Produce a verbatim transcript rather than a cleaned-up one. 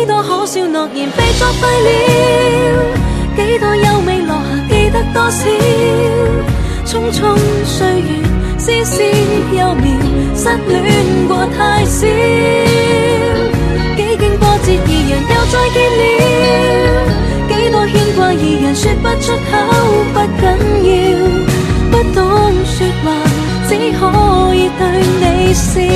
幾多可笑諾言被作廢了，幾多優美落下記得多少，匆匆歲月絲絲幼苗，失戀過太少，幾經波折二人又再見了，幾多牽掛二人說不出口，不緊要，不懂說話只可以對你笑。